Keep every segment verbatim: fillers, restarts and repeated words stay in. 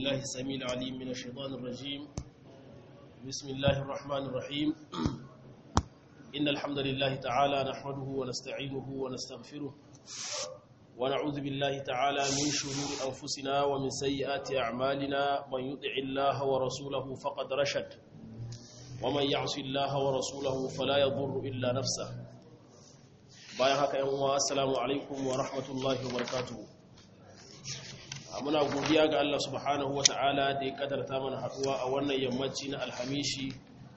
بالله السميع العليم من الشيطان الرجيم بسم الله الرحمن الرحيم إن الحمد لله تعالى نحمده ونستعينه ونستغفره ونعوذ بالله تعالى من شرور أنفسنا ومن سيئات أعمالنا من يطع الله ورسوله فقد رشد ومن يعص الله ورسوله فلا يضر إلا نفسه bayan haka yan uwa assalamu alaikum wa rahmatullahi wa barakatuh. Muna godiya ga Allah subhanahu wa ta'ala da ya kadarta mana haduwa a wannan yammaci na alhamishi.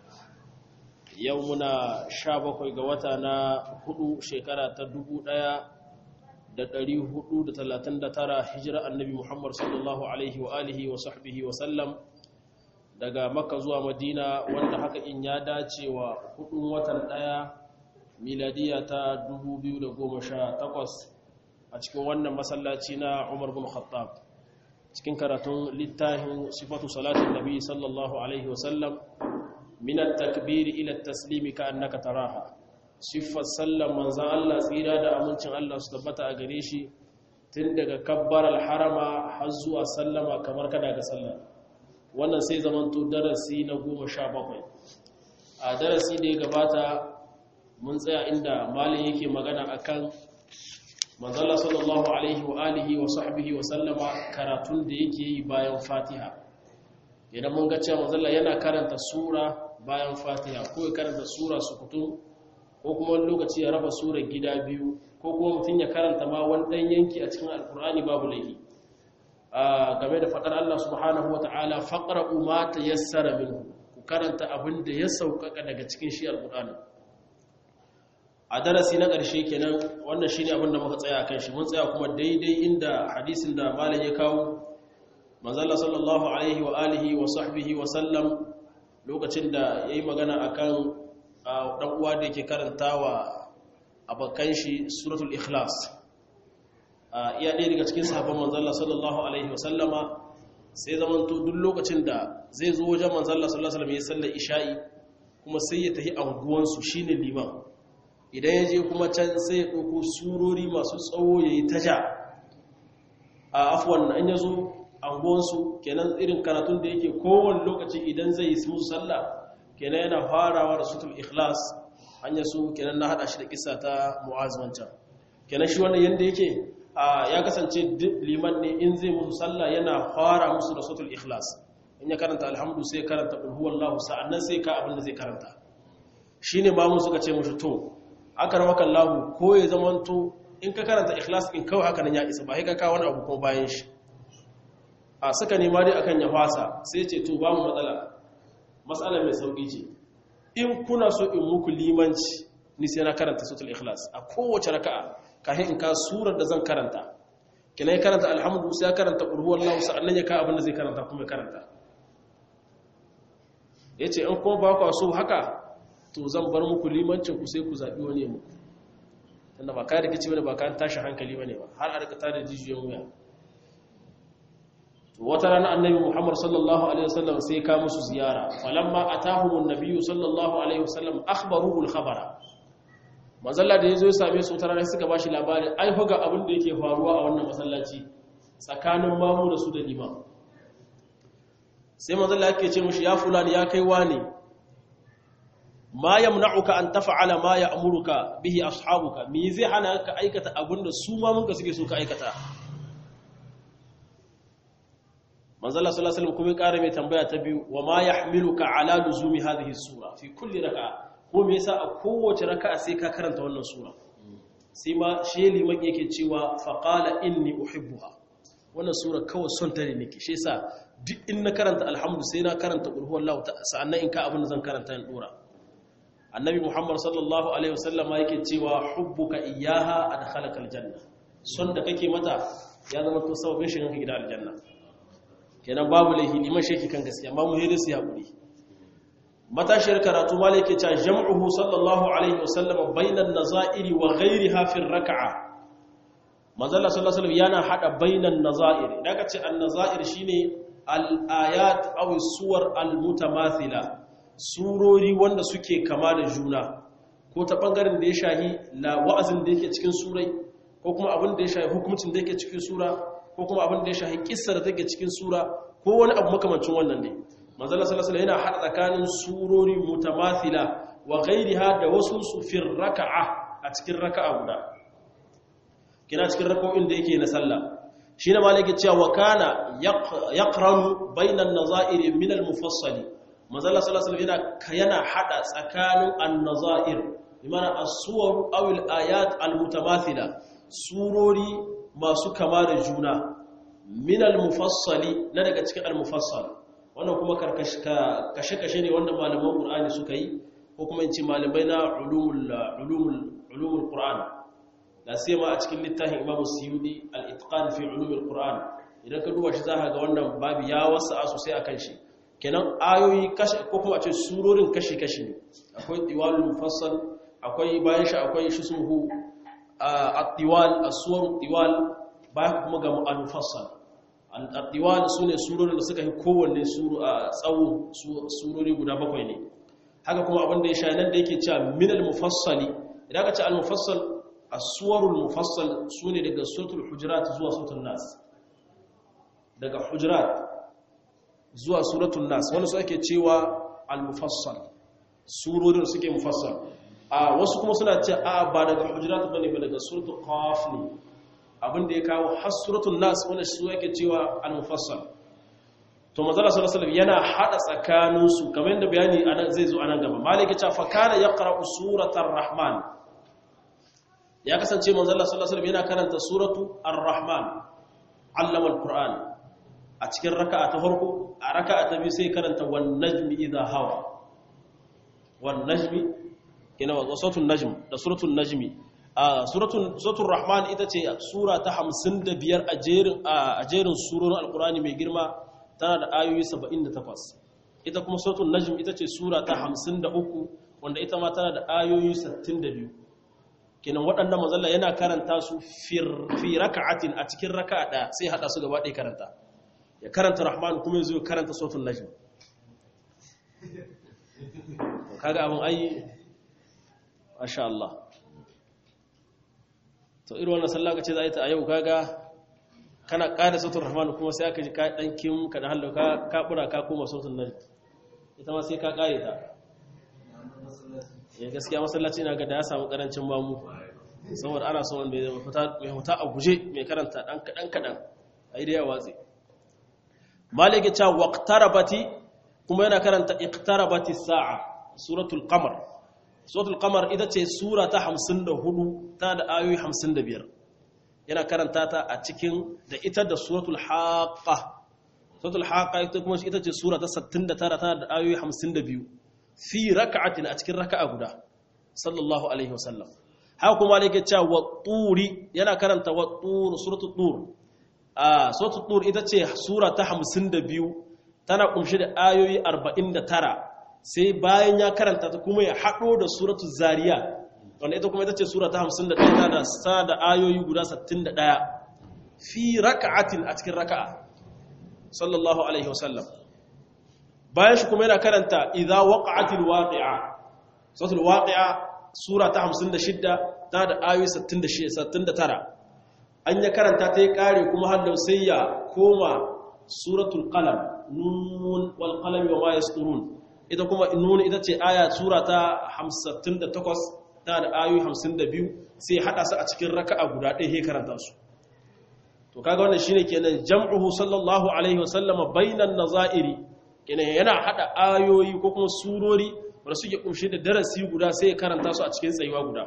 Yau muna sha bakwai ga wata na hudu shekara ta dubu ɗaya da ɗari hudu da talatin da tara hijira annabi Muhammad sallallahu alaihi wa alihi wa sahbihi wa sallam daga Makka zuwa Madina, wanda haka in ya dace wa hudun watan ɗaya miladiya ta dubu biyu da goma sha takwas a cikin wannan masallaci na Umar bin Khattab cikin karatun littafin sifatu salatin nabi sallallahu alaihi wasallam min at-takbir ila at-taslim ka annaka taraha. Sifar sallan manzon Allah tsira da amincin Allah su tabbata a gare shi tun daga kabbar al-harama har zuwa sallama kamar kada ga sallah. Wannan sai zamanto darasi na goma sha bakwai. A darasi da ya gabata mun tsaya inda malin yake magana akan manzala sallallahu alaihi wa alihi wa sahbihi wa sallama karatun da yake yi bayan Fatiha. Idan mun ga cewa manzala yana karanta sura bayan Fatiha, ko ya karanta sura sukutun, ko kuma wani lokaci ya raba sura gida biyu, ko kuma mutum ya karanta ma wani dan yanki a cikin alkur'ani babu laifi. Game da fadar Allah subhanahu wa ta'ala faqra'u ma tayassara minhu, ku karanta abin da ya sauƙaƙa daga cikin shi alkur'ani. A darasi na ƙarshe kenan, wannan shine abin da muka tsaya kan shi. Mun tsaya kuma daidai inda hadisin da malam ya kawo, manzon sallallahu alaihi wa alihi wa sahbihi wa sallam lokacin da yayi magana akan dan uwa da yake karantawa abakan shi suratul ikhlas. Iya ɗaya daga cikin sahabban manzon sallallahu alaihi wa sallama sai zamanto duk lokacin da zai zo wajen manzon sallallahu alaihi wa sallam ya sallar isha'i kuma sai ya tafi anguwansu shine liman. Idan ya je kuma can sai ya ɗauko surori masu tsawo ya yi ta ja a afuwan an ya zo angonsu kenan irin karatun da yake kowane lokaci idan zai yi musu sallah kenan yana farawa da sutul ikhlas. An ya so kenan na haɗa shi da kisa ta Mu'az wancan, kenan shi wannan yadda yake ya kasance liman ne in zai musu sallah yana fara musu da sutul ikhlas. In ya karanta alhamdu sai karanta qul huwallahu, sa'annan sai ka abin da zai karanta. Shine mamu suka ce mushi to aka rawa kallahu, ko ya zamanto in ka karanta ikhlas in kawai haka nan ya isa, ba sai ka kawo wani abu kuma bayan shi. A suka nema dai akan ya fasa, sai ce to ba mu matsala, matsala mai sauki ce, in kuna so in muku limanci ni sai na karanta suratul ikhlas a kowace raka'a kafin in ka surar da zan karanta. Kina ya karanta alhamdu sai ya karanta qul huwallahu, sa'annan ya ka abin da zai karanta kuma ya karanta. Yace in kuma ba ku so haka to zan bar muku limancin ku sai ku zabi wani ya muku, tunda ba ka rikici bane, ba ka tashi hankali bane ba har a rika tada jijiyoyin wuya. To wata rana annabi Muhammad sallallahu alaihi wasallam sai ka musu ziyara, falamma atahumun nabiyyu sallallahu alaihi wasallam akhbaruhu al-khabara. Manzalla da yazo ya same su wata rana suka bashi labarin ai hoga abin da yake faruwa a wannan masallaci tsakanin mamu da su da liman. Sai manzalla yake ce mushi ya fulani, ya kai wani, ma yamna'uka an taf'ala ma ya'muruka bihi ashabuka, me zai hana ka aikata abinda su ma mun ka suke so ka aikata. Manzo Allah sallallahu alaihi wasallam kuma ƙara mai tambaya ta biyu, wa ma yahmiluka ala luzumi hadhihi sura fi kulli raka'a, ko me yasa a kowace raka'a sai ka karanta wannan sura. Sai ma shi liman yake cewa fa qala inni uhibbuha, wannan sura kawai son ta ne nake, shi yasa duk in na karanta alhamdu sai na karanta qul huwallahu, sa'annan in ka abin da zan karanta in dora. Annabi Muhammad sallallahu alaihi wasallam yake cewa hubbuka iyyaha adkhalaka aljanna, son da kake mata ya zama to sababin shigan ka gidan aljanna. Kenan babu laihi liman sheki kan gaskiya, amma mu hede su hakuri. Matashiyar karatu malai yake cewa jam'uhu sallallahu alaihi wasallam bainan nazairi wa ghayriha fi rak'a. Manzo Allah sallallahu alaihi wasallam yana hada bainan nazair. Idan ka ce an-nazair shine al-ayat aw as-suwar al-mutamathila, surori wanda suke kama da juna, ko ta bangaren da ya shahi la wa'azin da yake cikin surai, ko kuma abin da ya shahi hukuncin da yake cikin sura, ko kuma abin da ya shahi kissa da take cikin sura ko wani abu makamancin wannan ne manzo Allah sallallahu alaihi wasallam yana hada tsakanin surori mutamathila wa ghayriha da wasu su fi raka'a a cikin raka'a guda kina cikin raka'o'in da yake na sallah shine malaki cewa wa kana yaqranu bainan nazairi min al-mufassali manzo Allah sallallahu alaihi wasallam yana hada tsakanin an-nazair bimana as-suwar aw al-ayat al-mutamathila surori masu kama da juna min al-mufassali na daga cikin al-mufassal wannan kuma kashe-kashe ne wanda malaman Qur'ani suka yi ko kuma in ce malamai na ulumul ulumul ulumul Qur'an da sai ma a cikin littafin Imam Suyuti al-Itqan fi ulumul Qur'an idan ka duba shi zaka ga wannan babu ya wasa sosai akan shi kenan ayoyi kashe ko kuma a ce surorin kashe-kashe ne akwai diwalul mufassal akwai bayan shi akwai shusmuhu at-tiwal as-suwar tiwal bayan kuma ga al-mufassal al-tiwal sune surorin da suka yi kowanne suru a tsawo surori guda bakwai ne haka kuma abin da ya sha nan da yake cewa min al-mufassali idan ka ce al-mufassal as-suwarul mufassal sune daga suratul hujurat zuwa suratul nas daga hujurat zuwa suratul nas wani su ake cewa al-mufassal surorin suke mufassal a wasu kuma suna ce a ba daga hujurat bane ba daga suratul qaf ne abinda ya kawo har suratul nas wanda su yake cewa al-mufassal to manzala sallallahu alaihi wasallam yana hada tsakanin su kamar yadda bayani anan zai zo anan gaba maliki ta fa kana yaqra'u suratar rahman ya kasance manzala sallallahu alaihi wasallam yana karanta suratu ar-rahman allama al-qur'an a cikin raka'a ta farko a raka'a ta biyu sai karanta wan najmi idha hawa wan najmi kina wa suratul najm da suratul najmi a suratul suratul rahman ita ce sura ta hamsin da biyar a jerin a jerin surorin alqur'ani mai girma tana da ayoyi saba'in da takwas ita kuma suratul najm ita ce sura ta hamsin da uku wanda ita ma tana da ayoyi sittin da biyu kenan waɗannan mazalla yana karanta su fi raka'atin a cikin raka'a ɗaya sai hada su gaba ɗaya karanta ya karanta rahman kuma yazo karanta suratul najm kaga abun ai masha Allah to irin wannan sallah kace za a yi ta a yau kaga kana ƙara sautin rahman kuma sai aka ji ka dan kim ka da hallo ka ka bura ka koma sautin najm ita ma sai ka ƙare ta ya gaskiya masallaci ina ga da ya samu karancin mamu saboda ana son wanda mai fita mai huta a guje mai karanta dan kadan kadan ai da ya watsi malike ta waqtarabati kuma yana karanta iqtarabati sa'a suratul qamar suratul qamar ita ce sura ta hamsin da hudu ta da ayoyi hamsin da biyar yana karanta ta a cikin da ita da suratul haqqa suratul haqqa ita kuma ita ce sura ta sittin da tara ta da ayoyi hamsin da biyu fi raka'atin a cikin raka'a guda sallallahu alaihi wasallam haka kuma yake cewa wa turi yana karanta wa tur suratul tur a suratul tur ita ce sura ta hamsin da biyu tana kumshi da ayoyi arba'in da tara sai bayan ya karanta ta kuma ya haɗo da suratul zariya wanda ita kuma ita ce sura ta hamsin da ɗaya da sa da ayoyi guda sittin da ɗaya fi raka'atin a cikin raka'a sallallahu alaihi wasallam bayan shi kuma yana karanta idza waqa'atil waqi'a suratul waqi'a sura ta hamsin da shida ta da ayoyi sittin da tara an ya karanta ta yi kare kuma hallau sai ya koma suratul qalam nun wal qalami wa ma yasturun ita kuma nun ita ce aya sura ta hamsin da takwas ta da ayoyi hamsin da biyu sai hada su a cikin raka'a guda ɗaya he karanta su to kaga wannan shine kenan jam'uhu sallallahu alaihi wasallama bainan nazairi kenan yana hada ayoyi ko kuma surori wanda suke kumshi da darasi guda sai ya karanta su a cikin tsayuwa guda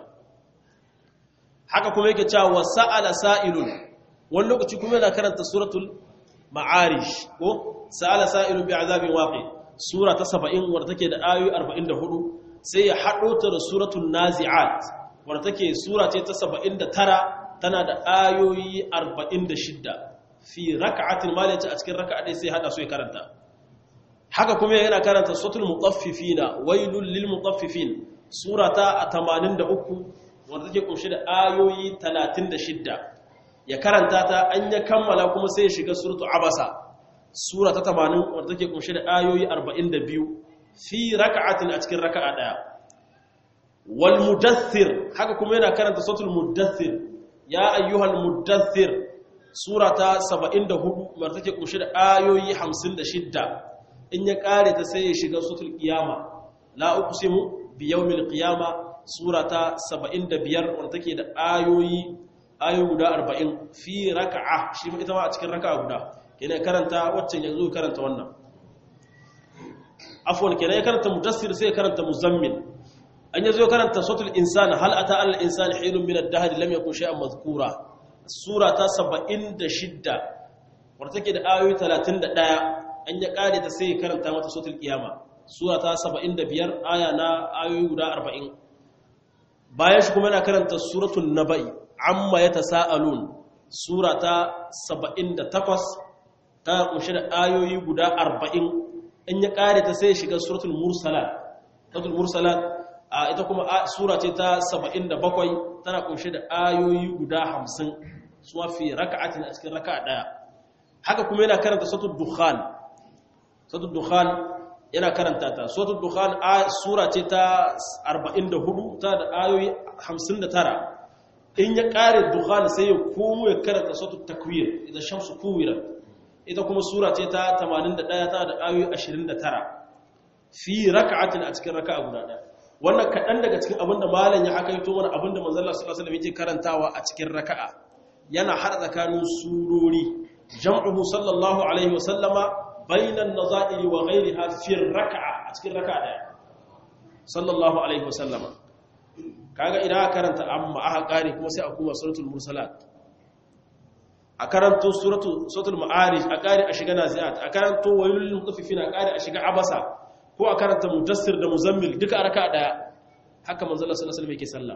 haka kuma yake cewa wasa'ala sa'ilun wani lokaci kuma yana karanta suratul ma'arish ko sa'ala sa'ilun bi'azabin waqi sura ta saba'in wadda take da ayoyi arba'in da hudu sai ya hado ta da suratul nazi'at wadda take sura ce ta saba'in da tara tana da ayoyi arba'in da shida fi raka'atin malati a cikin raka'a dai sai hada su ya karanta haka kuma yana karanta suratul mutaffifina wailul lil mutaffifin surata tamanin da uku wanda take kunshi da ayoyi talatin da shida ya karanta ta an ya kammala kuma sai ya shiga suratul abasa surata tamanin wanda take kunshi da ayoyi arba'in da biyu fi raka'atin a cikin raka'a daya wal mudaththir haka kuma yana karanta suratul mudaththir ya ayyuhal mudaththir sura ta saba'in da hudu mar take kumshi da ayoyi hamsin da shidda in ya kare ta sai ya shiga suratul qiyama la uqsimu bi yawmil qiyama sura ta saba'in da biyar wanda take da ayoyi ayoyi guda arba'in fi raka'a shi ita ma a cikin raka'a guda kenan karanta waccan yanzu karanta wannan afwan kenan ya karanta mudassir sai ya karanta muzammil an yazo karanta suratul insan hal ata al insani hilun min ad-dahr lam yakun shay'an mazkura sura ta saba'in da shidda wanda take da ayoyi talatin da ɗaya an ya kare ta sai ya karanta mata suratul qiyama sura ta saba'in da biyar aya na ayoyi guda arba'in bayan shi kuma yana karanta suratul nabai amma yatasaalun sura ta saba'in da takwas ta kunshi da ayoyi guda arba'in in ya kare ta sai ya shiga suratul mursalat suratul mursalat ita kuma sura ce ta saba'in da bakwai tana kunshe da ayoyi guda hamsin suwa fi raka'atin a cikin raka'a daya haka kuma yana karanta suratul dukhan suratul dukhan yana karanta ta suratul dukhan sura ce ta arba'in da hudu ta da ayoyi hamsin da tara in ya kare dukhan sai ya komo ya karanta suratul takwir idan shamsu kuwira ita kuma sura ce ta tamanin da ɗaya ta da ayoyi ashirin da tara fi raka'atin a cikin raka'a guda daya wannan kaɗan daga cikin abinda malam ya haka yito mana abinda manzala sallallahu alaihi wasallam yake karantawa a cikin raka'a yana hada tsakanin surori jam'uhu sallallahu alaihi wasallama bainan nazairi wa ghayriha fi raka'a a cikin raka'a daya sallallahu alaihi wasallama kaga idan aka karanta amma aka kare kuma sai a kuma suratul mursalat a karanto suratul suratul ma'arij a kare a shiga naziat a karanto wailul mutaffifin a kare a shiga abasa ko a karanta mudassir da muzammil duka a raka daya haka manzala sallallahu alaihi wasallam yake sallah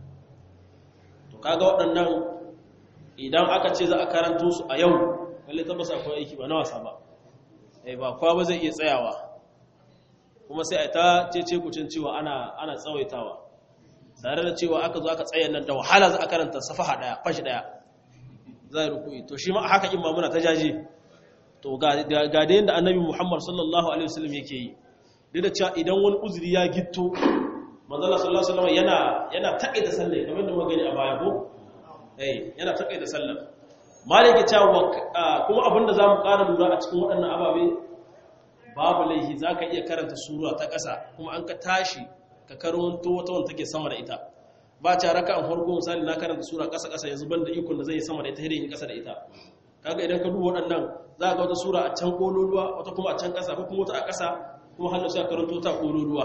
to kaga waɗannan idan aka ce za a karanto su a yau lalle tabbas akwai aiki ba na wasa ba eh ba kowa ba zai iya tsayawa kuma sai ai ta cece kucin cewa ana ana tsawaitawa tare da cewa aka zo aka tsaya nan da wahala za a karanta safaha daya fashi daya zai ruku'i to shi ma haka in ma muna ta jaje to ga ga da yanda annabi Muhammad sallallahu alaihi wasallam yake yi duk da cewa idan wani uzuri ya gitto manzala sallallahu alaihi wasallam yana yana taƙaita sallah kamar da muka gani a baya ko eh yana taƙaita sallah malike cewa kuma abinda zamu ƙara lura a cikin waɗannan ababe babu laihi zaka iya karanta sura ta ƙasa kuma an ka tashi ka karanto wata wanda take sama da ita ba ta raka'an farko misali na karanta sura ƙasa ƙasa yanzu banda ikon da zai sama da ita hidin ƙasa da ita kaga idan ka duba waɗannan za ka ga wata sura a can kololuwa wata kuma a can ƙasa ko kuma wata a ƙasa kuma hannu sai karanto ta kololuwa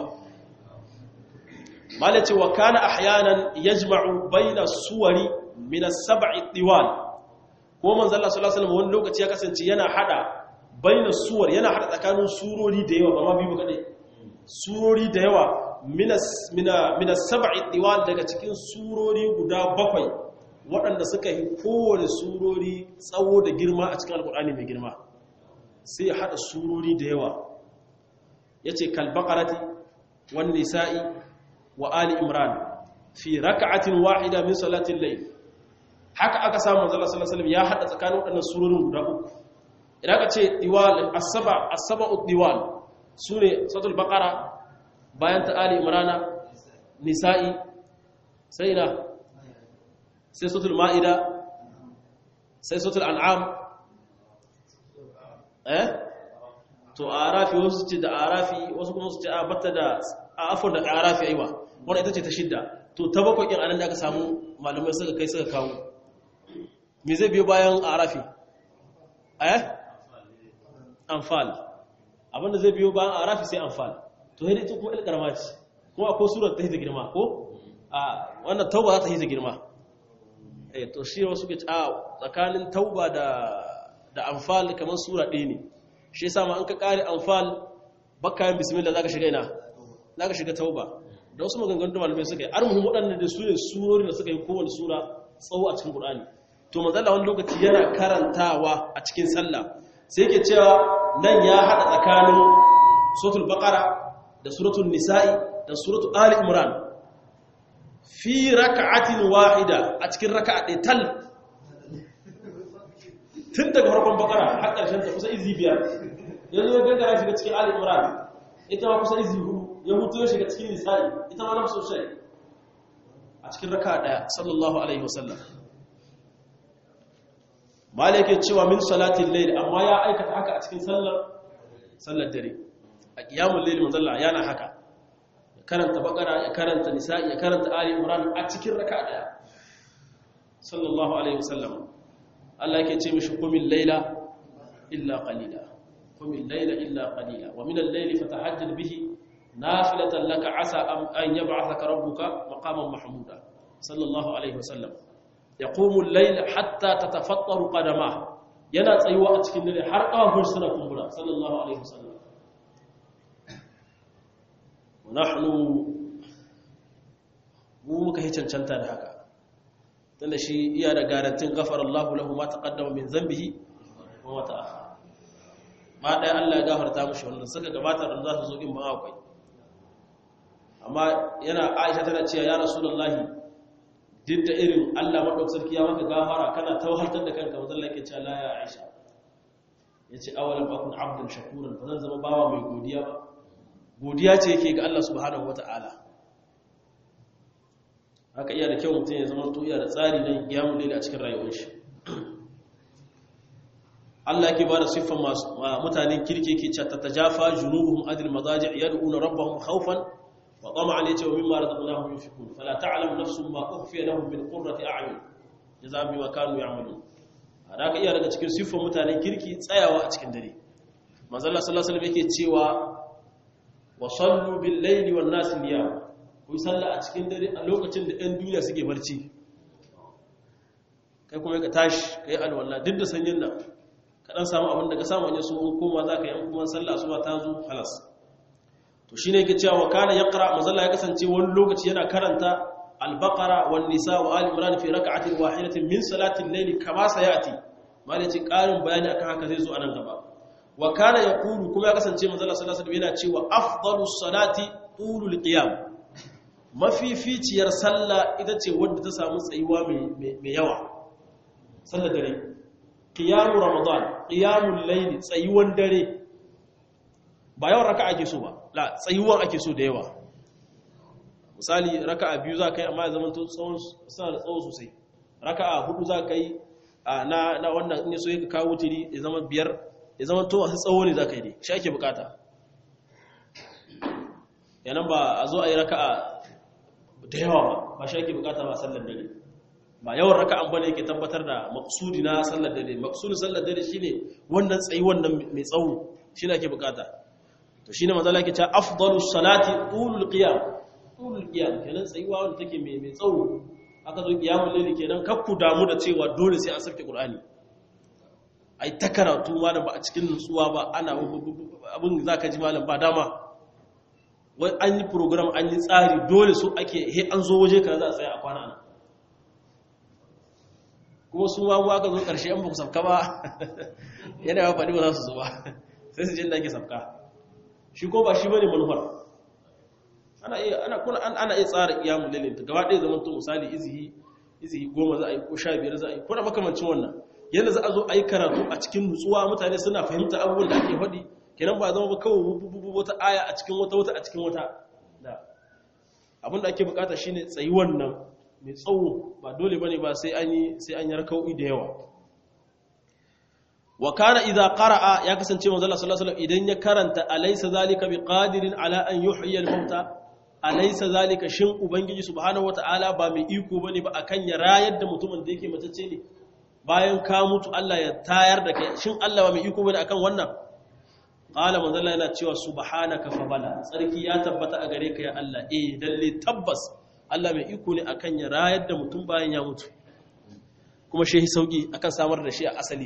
malaci wa kana ahyanan yajma'u baina suwari min as-sab'i diwal ko manzo Allah sallallahu alaihi wasallam wani lokaci ya kasance yana hada baina suwar yana hada tsakanin surori da yawa ba ma biyu kadai surori da yawa min min as-sab'i diwal daga cikin surori guda bakwai waɗanda suka yi kowane surori tsawo da girma a cikin alkur'ani mai girma sai ya hada surori da yawa yace kalbaqarati wan nisa'i wa ali imran fi rak'atin wahida min salatil layl haka aka samu manzo sallallahu alaihi wasallam ya hada tsakanin wadannan surorin guda uku idan ka ce diwal as-saba as-saba'u diwal sune suratul baqara bayan ta ali imran nisa'i sai na sai suratul maida sai suratul an'am eh to arafi wasu ce da arafi wasu kuma su ce a batta da afon da arafi aiwa wanda ita ce ta shidda to ta bakwai kin anan da aka samu malamai suka kai suka kawo me zai biyo bayan arafi eh anfal abinda zai biyo bayan arafi sai anfal to sai ita kuma ilkarama ce kuma akwai surar ta hita girma ko a wannan tauba za ta hita girma eh to shi wasu ke a tsakanin tauba da da anfal kamar sura ɗaya ne shi yasa ma an ka kare anfal bakka yin bismillah zaka shiga ina zaka shiga tauba da wasu maganganun da malamai suka yi armuhum waɗannan da su ne surori da suka yi kowane sura tsawo a cikin Qur'ani to manzo Allah wani lokaci yana karantawa a cikin sallah sai yake cewa nan ya hada tsakanin suratul baqara da suratul nisa'i da suratul ali imran fi rak'atin wahida a cikin raka'a ɗaya tal tun daga farkon bakara har ƙarshen ta kusa izi biyar yanzu ya gangara shiga cikin ali imran ita ma kusa izi hudu ya hutu ya shiga cikin nisa'i ita ma nafsu shay a cikin raka'a daya sallallahu alaihi wasallam malike cewa min salatin layl amma ya aikata haka a cikin sallar sallar dare a qiyamul layl manzo Allah yana haka ya karanta bakara ya karanta nisa'i ya karanta ali imran a cikin raka'a daya sallallahu alaihi wasallam Allah yake ce mishi qumil layla illa qalila qumil layla illa qalila wa min al-layli fatahajjad bihi nafilatan laka asa an yab'athaka rabbuka maqaman mahmuda sallallahu alaihi wasallam yaqumu al-layl hatta tatafattaru qadamah yana tsayuwa a cikin dare har kafin suna kumbura sallallahu alaihi wasallam nahnu mu muka yi cancanta da haka tunda shi iya da garantin ghafara Allahu lahu ma taqaddama min dhanbihi wa ma ta'akhkhara ma dai Allah ya gafarta mushi wannan suka gabata da za su zo in ba akwai amma yana Aisha tana cewa ya Rasulullahi duk da irin Allah madaukakin sarki ya maka gafara kana tawhaltar da kanka manzo Allah yake cewa la ya Aisha yace awalan bakun abdan shakuran fa zan zama bawa mai godiya ba godiya ce yake ga Allah subhanahu wataala haka iya da kyau mutum ya zama to iya da tsari na qiyamul layl a cikin rayuwar shi Allah yake ba da siffan mutanen kirki yake cewa tatajafa junubuhum adil madaji' yad'una rabbahum khawfan وطمعا يتي ومما رزقناهم ينفقون فلا تعلم نفس ما اخفي لهم من قرة اعين جزاء بما كانوا يعملون haka iya daga cikin siffar mutanen kirki tsayawa a cikin dare manzo Allah sallallahu alaihi wasallam yake cewa wa sallu bil layli wan nas niyam ku salla a cikin dare a lokacin da ɗan duniya suke barci kai kuma ka tashi kai alwala duk da sanyin nan ka dan samu abin da ka samu ne su in koma zaka yi kuma sallah asuba ta zo halas to shine yake cewa wa kana yaqra mazalla ya kasance wani lokaci yana karanta al-baqara wan nisa wa ali imran fi rak'atin wahidatin min salati al-layl kama sayati malaci karin bayani akan haka zai zo anan gaba wa kana yaqulu kuma ya kasance mazalla sallallahu alaihi wasallam yana cewa afdalus salati tulul qiyam mafificiyar sallah ita ce wadda ta samu tsayuwa mai mai yawa sallar dare qiyamu ramadan qiyamul layl tsayuwan dare ba yawan raka'a ake so ba la tsayuwan ake so da yawa misali raka'a biyu za ka yi amma ya zama tsawon suna da tsawo sosai raka'a hudu za ka yi na na wannan in so yake kawo tiri ya zama biyar ya zama to wasu tsawo ne za ka yi dai shi ake bukata yanan ba a zo a yi raka'a da yawa ba ba shi ake bukata ba sallar dare ba yawan raka'an bane yake tabbatar da maqsudi na sallar dare maqsudin sallar dare shine wannan tsayuwan nan mai tsawo shine ake bukata to shine manzo Allah yake cewa afdalus salati tulul qiyam tulul qiyam kenan tsayuwa wanda take mai mai tsawo aka zo qiyamul layl kenan kakku damu da cewa dole sai an sauke qur'ani ai ta karatu malam ba a cikin nutsuwa ba ana abin zaka ji malam ba dama wai an yi program an yi tsari dole su ake he an zo waje kaza za a tsaya a kwana nan kuma su ma aka zo karshe an ba ku sabka ba yana ya faɗi ba za su zo ba sai su je da ake sabka shi ko ba shi bane manufar ana iya ana kuna ana iya tsara iyamul lailin ta gaba ɗaya zaman to misali izihi izihi goma za a yi ko sha biyar za a yi ko da makamancin wannan yanda za a zo a yi karatu a cikin nutsuwa mutane suna fahimta abubuwan da ake faɗi kenan ba zama ba kawai wata aya a cikin wata wata a cikin wata da abin da ake bukata shine tsayi wannan mai tsawo ba dole bane ba sai an yi sai an yi raka'o'i da yawa wa kana idza qara'a ya kasance manzo Allah sallallahu alaihi wasallam idan ya karanta alaysa zalika biqadirin ala an yuhyiya al-mauta alaysa zalika shin ubangiji subhanahu wataala ba mai iko bane ba akan ya rayar da mutumin da yake matacce ne bayan ka mutu Allah ya tayar da kai shin Allah ba mai iko bane akan wannan qala manzo Allah yana cewa subhanaka fa bala tsarki ya tabbata a gare ka ya Allah eh dalle tabbas Allah mai iko ne akan ya rayar da mutum bayan ya mutu kuma shehi sauki akan samar da shi a asali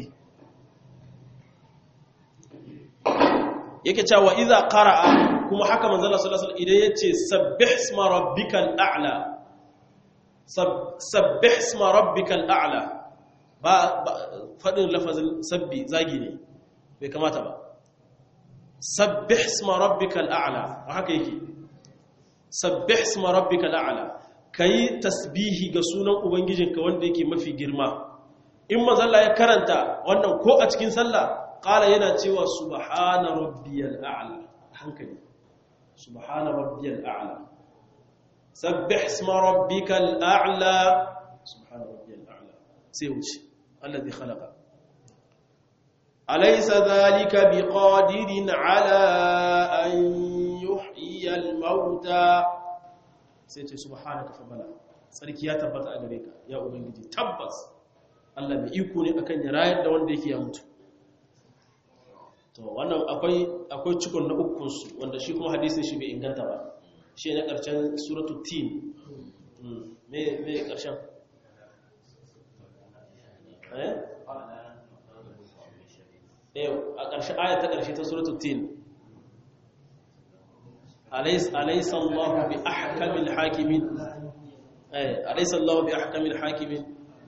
yake cewa idza qara'a kuma haka manzo Allah sallallahu alaihi wasallam idan yace sabbih isma rabbikal a'la sabbih isma rabbikal a'la ba fadin lafazin sabbi zagi ne bai kamata ba sabbih isma rabbikal a'la haka yake sabbih isma rabbikal a'la kai tasbihi ga sunan ubangijinka wanda yake mafi girma in manzo Allah ya karanta wannan ko a cikin sallah qala yana cewa subhana rabbiyal a'la hankali subhana rabbiyal a'la sabbih isma rabbikal a'la subhana rabbiyal a'la sai wuce alladhi khalaqa alaysa dhalika biqadirin ala an yuhyiya al-mauta sai ce subhanaka fa bala sarki ya tabbata a gare ka ya ubangiji tabbas Allah mai iko ne akan ya rayar da wanda yake ya mutu to wannan akwai akwai cikon na ukun su wanda shi kuma hadisin shi bai inganta ba shi ne karshen suratul tin me me karshen eh eh a karshen aya ta karshe ta suratul tin alaysa alaysa Allahu bi ahkamil hakimin eh alaysa Allahu bi ahkamil hakimin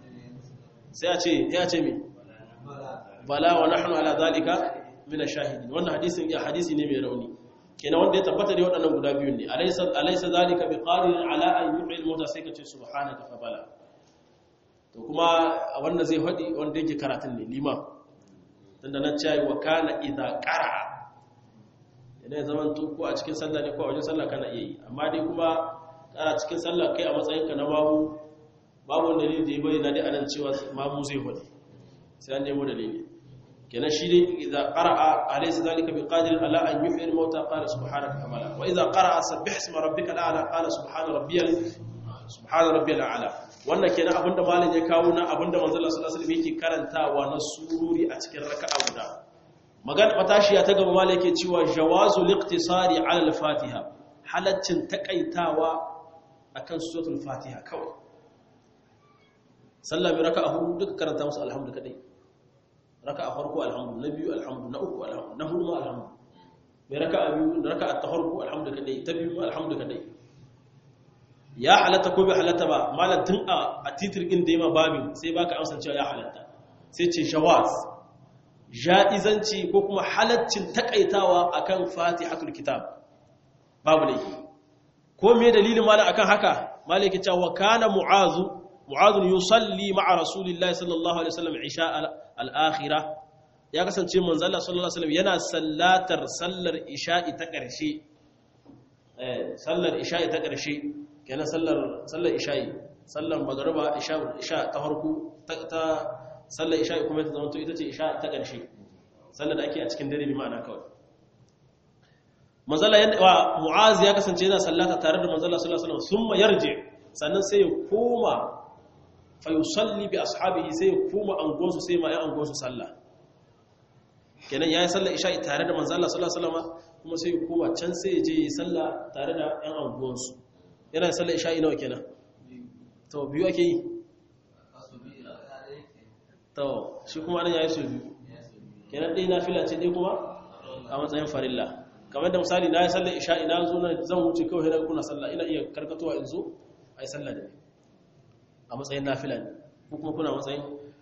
sai a ce ya ce mi bala wa nahnu ala zalika min ash-shahidin wannan hadisin ya hadisi ne mai rauni kenan wanda ya tabbata da waɗannan guda biyun ne alaysa alaysa zalika biqadirin ala an yuhyi al-mauta sai ka ce subhanaka fa bala to kuma wannan zai fadi wanda yake karatun ne liman dan da nan cewa wa kana idza qara'a idan zaman to ko a cikin sallah ne ko a wajen sallah kana iya yi amma dai kuma kana cikin sallah kai a matsayinka na babu babu dalili da ya bayyana dai anan cewa mamu zai fadi sai an nemo dalili kenan shi ne idza qara'a alaysa zalika biqadir ala an yuhyi al-mauta qala subhanaka amala wa idza qara'a sabbih isma rabbika al-a'la qala subhana rabbiyal subhana rabbiyal a'la wannan kenan abinda malam ya kawo na abinda manzo Allah sallallahu alaihi wasallam yake karantawa na sururi a cikin raka'a guda magana matashiya ta gaba malam yake cewa jawazu liqtisari ala al-fatiha halaccin takaitawa akan suratul fatiha kawai sallah bi raka'a hudu duka karanta musu alhamdu kadai raka'a farko alhamdu na biyu alhamdu na uku alhamdu na hudu alhamdu bi raka'a biyu raka'a ta farko alhamdu kadai ta biyu alhamdu kadai ya halatta ko bai halatta ba malam tun a a titirkin da yima babin sai baka amsa cewa ya halatta sai ce jawaz jaizanci ko kuma halaccin takaitawa akan fatihatul kitab babu laifi ko me dalilin malam akan haka malaki cewa kana mu'azu mu'adh yusalli ma'a rasulillahi sallallahu alaihi wasallam isha al-akhirah ya kasance manzo Allah sallallahu alaihi wasallam yana sallatar sallar isha'i ta ƙarshe eh sallar isha'i ta ƙarshe kenan sallar sallar isha'i sallar magriba isha isha ta farko ta sallar isha'i kuma ta zama to ita ce isha ta ƙarshe sallar da ake a cikin dare bi ma'ana kawai manzo Allah mu'adh ya kasance yana sallata tare da manzo Allah sallallahu alaihi wasallam summa yarji sannan sai ya koma fayusalli bi ashabihi sai kuma angonsu sai ma ya angonsu sallah kenan yayi sallar isha'i tare da manzo Allah sallallahu alaihi wasallam kuma sai kuma can sai ya je yi sallah tare da ɗan angonsu yana sallar isha'i nawa kenan to biyu ake yi to shi kuma nan yayi su biyu kenan dai nafila ce dai kuma a matsayin farilla kamar da misali na yi sallar isha'i na zo na zan wuce kawai da kuna sallah ina iya karkatowa in zo ai sallah da ni a matsayin nafila ne ko kuma kuna matsayin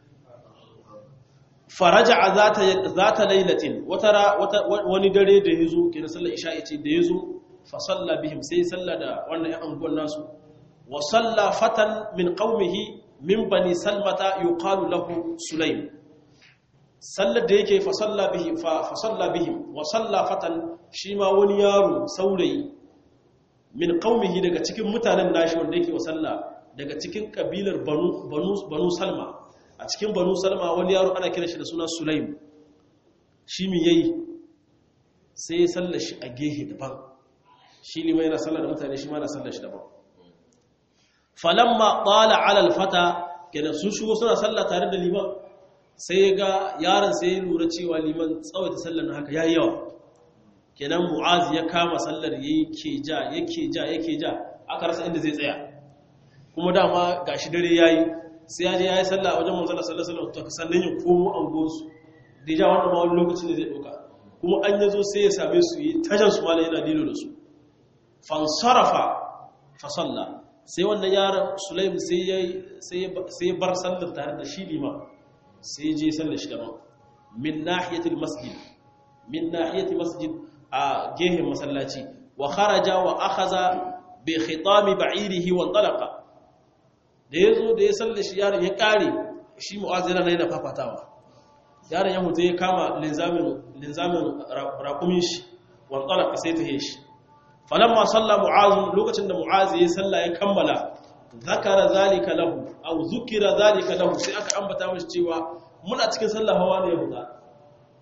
faraja'a zata zata lailatin wata wani dare da yazo kenan sallar isha'i ce da yazo fa salla bihim sai salla da wannan ya angon nasu wa salla fatan min qaumihi min bani salmata yuqalu lahu sulaym sallar da yake fa salla bihi fa salla bihim wa salla fatan shi ma wani yaro saurayi min qaumihi daga cikin mutanen nashi wanda yake wa salla daga cikin kabilar banu, banu, banu salma a cikin banu salma wani yaro ana kira shi da suna sulaim shi mi yayi sai ya sallar shi a gehe daban shi ne mai yana sallar da mutane shi ma na sallar shi daban falamma qala ala alfata kenan sun shigo suna sallah tare da liman sai ya ga yaron sai ya lura cewa liman tsawaita sallar na haka yayi yawa kenan mu'az ya kama sallar yake ja yake ja yake ja aka rasa inda zai tsaya kuma dama gashi dare yayi sai ya je yayi sallah a wajen manzon sallallahu alaihi wasallam to sannan ya komo angonsu dija wannan ma wani lokaci ne zai doka kuma an yazo sai ya same su yi tajan su malai yana dilo da su fansarafa fa salla sai wannan yaron Sulaim sai ya sai sai bar sallar tare da shi lima sai je sallar shi daban min nahiyatil masjid min nahiyati masjid a gehen masallaci wa kharaja wa akhadha bi khitami ba'irihi wa talaqa da ya zo da ya salle shi yaron ya kare shi mu'azira na yana fafatawa yaron ya mutu ya kama linzamin rakumin shi wantsala sai ta yi shi falamma salla mu'azu lokacin da mu'azu ya salla ya kammala zakara zalika lahu aw zukira zalika lahu sai aka ambata mashi cewa muna cikin sallah hawa ne ya huta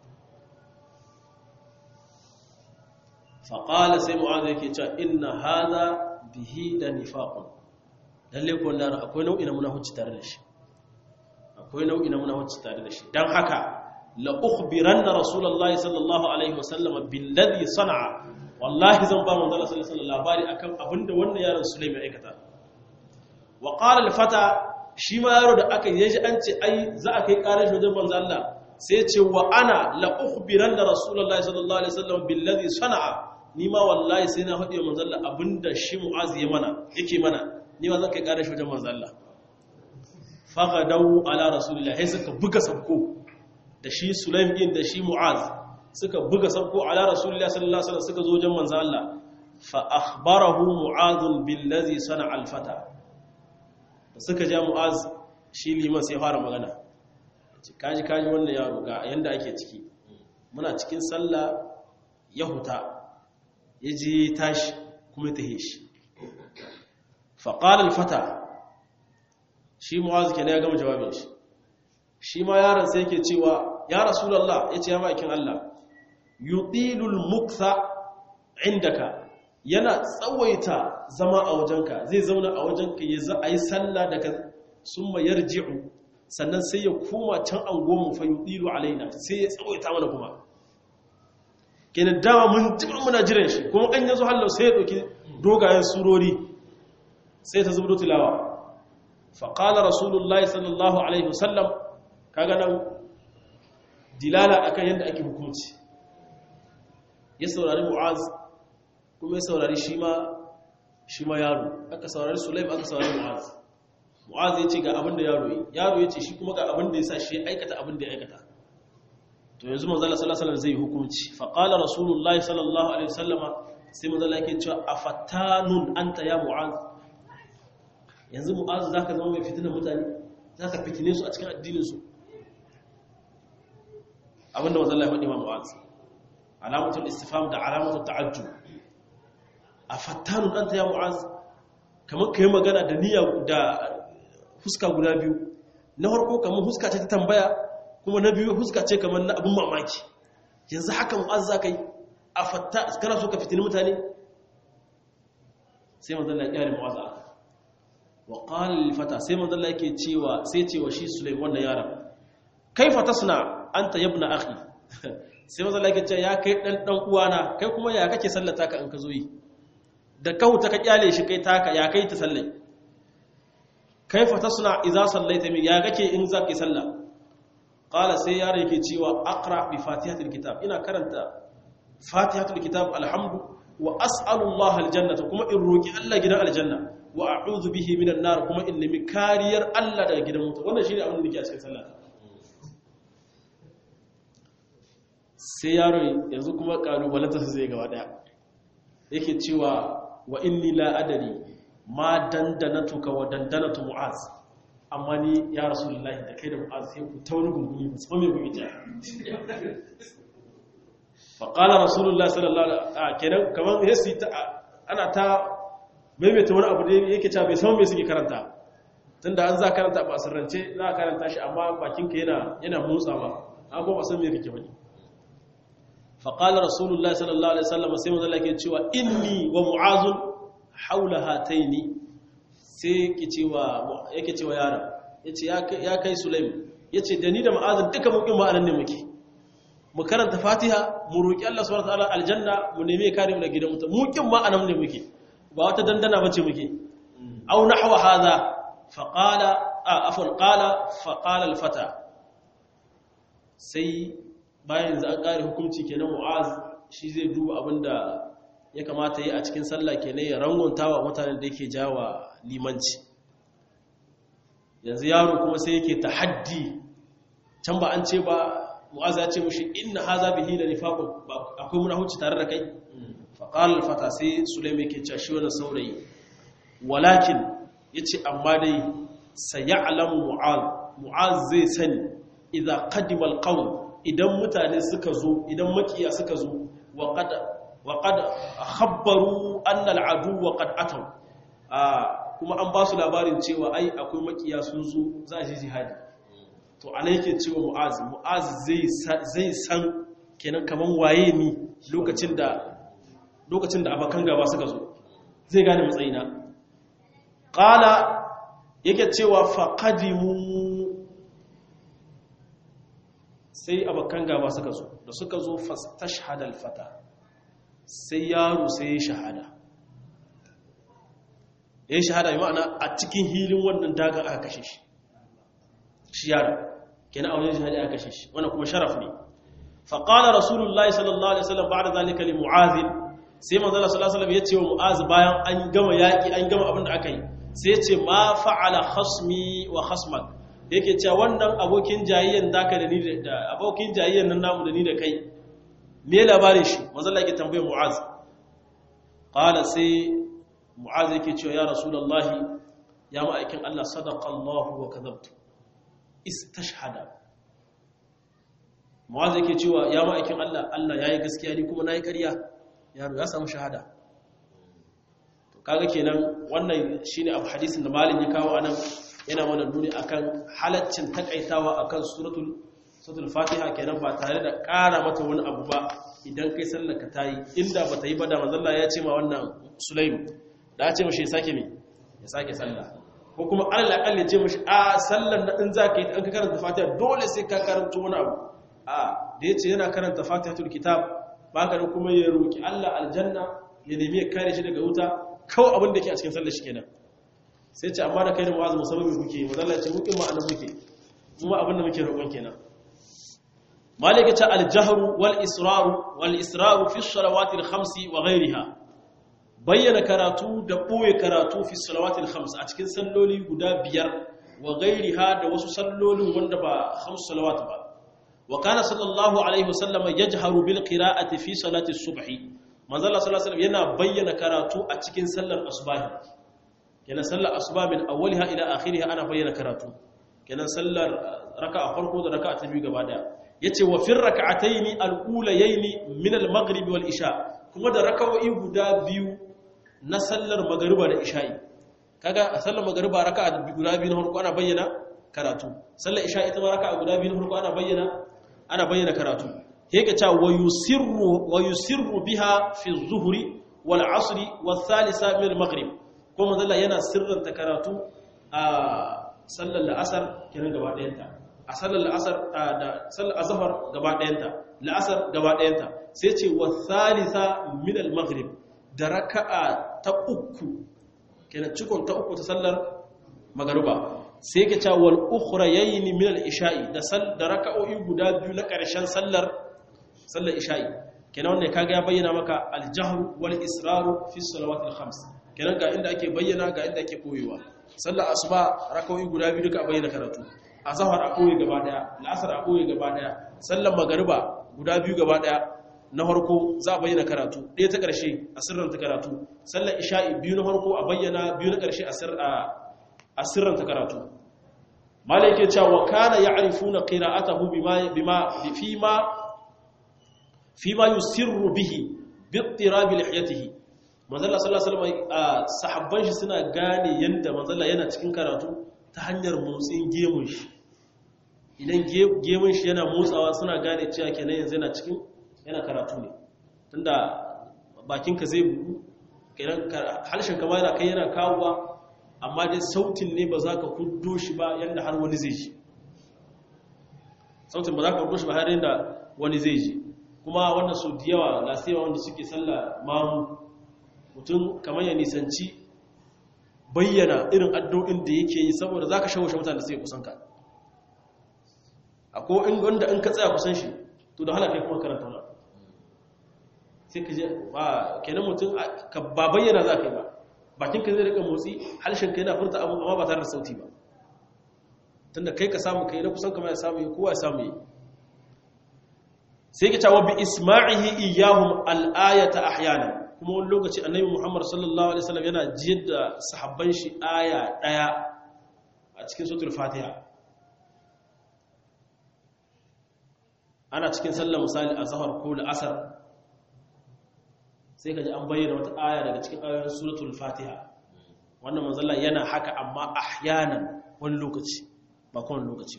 faƙala sai mu'az yake cewa inna hadha bihi da nifaqun lalle ko wannan akwai nau'i na munafici tare da shi akwai nau'i na munafici tare da shi dan haka la ukhbiranna rasulullahi sallallahu alaihi wasallam billadhi sana'a wallahi zan ba manzo sallallahu alaihi wasallam labari akan abinda wannan yaron Sulaiman ya aikata wa qala al-fata shi ma yaro da aka yi shi an ce ai za a kai karar shi wajen manzo Allah sai ce wa ana la ukhbiranna rasulullahi sallallahu alaihi wasallam billadhi sana'a ni ma wallahi sai na faɗi wa manzo Allah abinda shi Mu'az ya mana yake mana ni ma zan kai karar shi wajen manzo Allah faghadaw ala rasulillahi sai suka buga sabko da shi Sulaim din da shi Mu'az suka buga sabko ala rasulillahi sallallahu alaihi wasallam suka zo wajen manzo Allah fa akhbarahu Mu'az billadhi sana'a al-fata suka ja Mu'az shi liman sai fara magana kaji kaji wannan yaro ga yanda ake ciki muna cikin sallah ya huta yaji tashi kuma ta heshi fa qala al-fata shi Mu'az kenan ya gama jawabin shi shi ma yaron sai yake cewa ya rasulullah yace ya makin Allah yutilul muktha indaka yana tsawaita zama a wajenka zai zauna a wajenka ya za a yi sallah daga sun mayar ji'u sannan sai ya koma can an goma fa yudilu alaina sai ya tsawaita mana kuma kenan dama mun jima muna jiran shi kuma an yazo hallau sai ya ɗauki dogayen surori sai ta zubuto tilawa fa qala rasulullahi sallallahu alaihi wasallam kaga nan dilala akan yadda ake hukunci ya saurari Mu'az kuma ya saurari shi ma shi ma yaro aka saurari Sulaim aka saurari Mu'az Mu'az ya ce ga abin da yaro yi yaro ya ce shi kuma ga abin da ya sa shi aikata abin da ya aikata to yanzu manzo Allah sallallahu alaihi wasallam zai hukunci fa qala rasulullahi sallallahu alaihi wasallam sai manzo Allah yake cewa afattanun anta ya Mu'az yanzu Mu'az zaka zama mai fitina mutane zaka fitine su a cikin addinin su abinda manzo Allah ya faɗi ma Mu'az alamatul istifham da alamatul ta'ajjub afattanun anta ya Mu'az kamar kai magana da niyya da fuska guda biyu na farko kamar fuska ce ta tambaya kuma na biyu fuska ce kamar na abin mamaki yanzu haka Mu'az zakai afatta kana so ka fitini mutane sai manzo Allah ya kare Mu'az wa qala lil fata sai manzo Allah yake cewa sai cewa shi Sulaiman wannan yaron kaifa tasna anta ibn akhi sai manzo Allah yake cewa ya kai dan dan uwana kai kuma ya kake sallata ka in ka zo yi da kauta ka kyale shi kai taka ya kai ta sallai kaifa tasna idza sallaita mi ya kake in zaka salla qala sai yaro yake cewa aqra bi fatihatil kitab ina karanta fatihatul kitab alhamdu wa as'alu Allah aljannata kuma in roki Allah gidan aljanna wa a'udhu bihi minan nar kuma in nemi kariyar Allah daga gidan wuta wannan shine abin da nake a cikin sallah sai yaro yanzu kuma kalubalanta su zai gaba daya yake cewa wa inni la adari ma dandanatuka wa dandanatu Mu'az amma ni ya rasulullahi da kai da Mu'az sai ku tauri gungumi ku tsome ku ita fa qala rasulullahi sallallahu alaihi wasallam kenan kaman yasi ta ana ta maimaita wani abu da yake cewa bai san me suke karanta tunda an za karanta ba sirrance za ka karanta shi amma bakinka yana yana motsawa amma ba san me kake faɗi فقال رسول الله صلى الله عليه وسلم sai manzo Allah yake cewa inni wa mu'az haula hataini sai yake cewa yake cewa yara yace ya kai Sulaim yace da ni da mu'az duka mu kin ma'anan ne muke mu karanta Fatiha mu roki Allah subhanahu wa ta'ala aljanna mu nemi kare mu daga gidan mutum mu kin ma'anan ne muke ba wata dandana bace muke aw nahwa hadha faqala afwan qala faqala al-fata sai bayan yanzu an ƙare hukunci kenan Mu'az shi zai duba abinda ya kamata yi a cikin sallah kenan ya rangonta wa mutanen da yake jawa limanci yanzu yaro kuma sai yake tahaddi can ba an ce ba Mu'az ya ce mushi inna haza bihi la nifaqun akwai munafici tare da kai fa qala al-fata sai Sulaim yake cewa shi wannan saurayi walakin yace amma dai sayalamu Mu'az Mu'az zai sani idza qadima al-qawm idan mutane suka zo idan makiya suka zo wa qad wa qad khabbaru anna al-adu wa qad ataw kuma an ba su labarin cewa ai akwai makiya sun zo za a ji jihadi to ana yake cewa Mu'az Mu'az zai zai san kenan kaman waye ni lokacin da lokacin da abakan gaba suka zo zai gane matsayina qala yake cewa faqadimu sai abakan gaba suka zo da suka zo fastashhada al-fata sai yaro sai ya shahada ya shahada yi ma'ana a cikin hilin wannan dagar aka kashe shi shi yaro kenan a wajen jihadi aka kashe shi wannan kuma sharaf ne faqala rasulullahi sallallahu alaihi wasallam ba'da zalika li mu'adh sai manzo Allah sallallahu alaihi wasallam ya ce wa mu'adh bayan an gama yaki an gama abin da aka yi sai ya ce ma fa'ala khasmi wa khasmak yake cewa wannan abokin jayayyan daka da ni da abokin jayayyan nan namu da ni da kai me labarin shi manzo Allah yake tambaye mu'adh qala sai mu'adh yake cewa ya rasulullahi ya ma'aikin Allah sadaqa Allah wa kadhabtu istashhada mu'adh yake cewa ya ma'aikin Allah Allah yayi gaskiya ni kuma nayi ƙarya yaro ya samu shahada to kaga kenan wannan shine abu hadisin da malin ya kawo anan yana mana nuni akan halaccin takaitawa akan suratul suratul fatiha kenan ba tare da ƙara mata wani abu ba idan kai sallar ka tayi inda bata yi ba da manzo Allah ya ce ma wannan Sulaim da ya ce mishi ya sake me ya sake sallah ko kuma Allah akalla ya ce mishi a sallar da in zaka yi an ka karanta fatiha dole sai ka karanta wani abu a da yace yana karanta fatihatul kitab baka da kuma ya roki Allah aljanna ya nemi ya kare shi daga wuta kawai abin da ke a cikin sallar shi kenan sai ce amma da kai da mu'azzu musababi kuke yi mazalla ce mukin ma annan muke kuma abin da muke roƙon kenan malika ta al-jahru wal israru wal israru fi salawati al-khamsi wa ghayriha bayyana karatu da boye karatu fi salawati al-khams a cikin salloli guda biyar wa ghayriha da wasu sallolin wanda ba khams salawat ba wa kana sallallahu alaihi wasallam yajharu bil qira'ati fi salati as-subh manzo Allah sallallahu alaihi wasallam yana bayyana karatu a cikin sallar asbahi kenan sallar asuba min awwaliha ila akhiriha ana bayyana karatu kenan sallar raka'a farko da raka'a ta biyu gaba daya yace wa fir rak'ataini al-ulayaini min al-maghrib wal isha kuma da raka'o'i guda biyu na sallar magriba da isha'i kaga a sallar magriba raka'a guda biyu na farko ana bayyana karatu sallar isha ita ma raka'a guda biyu na farko ana bayyana ana bayyana karatu yake cewa wa yusirru wa yusirru biha fi adh-dhuhri wal 'asri wal thalitha min al-maghrib ko manzo Allah yana sirranta karatu a sallar la'asar kenan gaba ɗayanta a sallar la'asar da sallar azhar gaba ɗayanta la'asar gaba ɗayanta sai ce wa thalitha min al-maghrib da raka'a ta uku kenan cikon ta uku ta sallar magruba sai ke cewa wal ukhrayayn min al-isha'i da sal da raka'o'i guda biyu na ƙarshen sallar sallar isha'i kenan wannan kaga ya bayyana maka al-jahr wal israru fi salawat al-khams kenan ga inda ake bayyana ga inda ake koyewa sallar asuba raka'o'i guda biyu duka a bayyana karatu azhar a koyi gaba daya al'asr a koyi gaba daya sallar magriba guda biyu gaba daya na farko za a bayyana karatu ɗaya ta ƙarshe a sirranta karatu sallar isha'i biyu na farko a bayyana biyu na ƙarshe a sirranta karatu malai yake cewa kana ya'rifuna qira'atahu bima bima fima fima yusirru bihi bi ittirabi lihiyatihi manzala sallallahu alaihi wasallam sahabban shi suna gane yanda manzala yana cikin karatu ta hanyar motsin gemun shi idan gemun shi yana motsawa suna gane cewa kenan yanzu yana cikin yana karatu ne tunda bakinka zai bugu kenan halshen kama yana kai yana kawowa amma dai sautin ne ba za ka kuddo shi ba yanda har wani zai ji sautin ba za ka kuddo shi ba har yanda wani zai ji kuma wannan su da yawa lasiyawa wanda suke sallah mamu mutum kamar ya nisanci bayyana irin addu'o'in da yake yi saboda za ka shawashe mutane da suke kusanka akwai wanda in ka tsaya kusan shi to da hala kai kuma karanta wani sai ka je ba kenan mutum ba bayyana za ka yi ba bakinka zai rika motsi halshenka yana furta abu amma ba tare da sauti ba tunda kai ka samu kai na kusan kama ya samu yi kowa ya samu yi sai ka cewa bi isma'ihi iyahum al'ayata ahyana kuma wani lokaci annabi Muhammad sallallahu alaihi wasallam yana jiyar da sahabban shi aya daya a cikin suratul Fatiha ana cikin sallar misali azhar ko al'asr sai kaji an bayyana wata aya daga cikin ayoyin suratul Fatiha wannan manzalla yana haka amma ahyanan wani lokaci ba kowane lokaci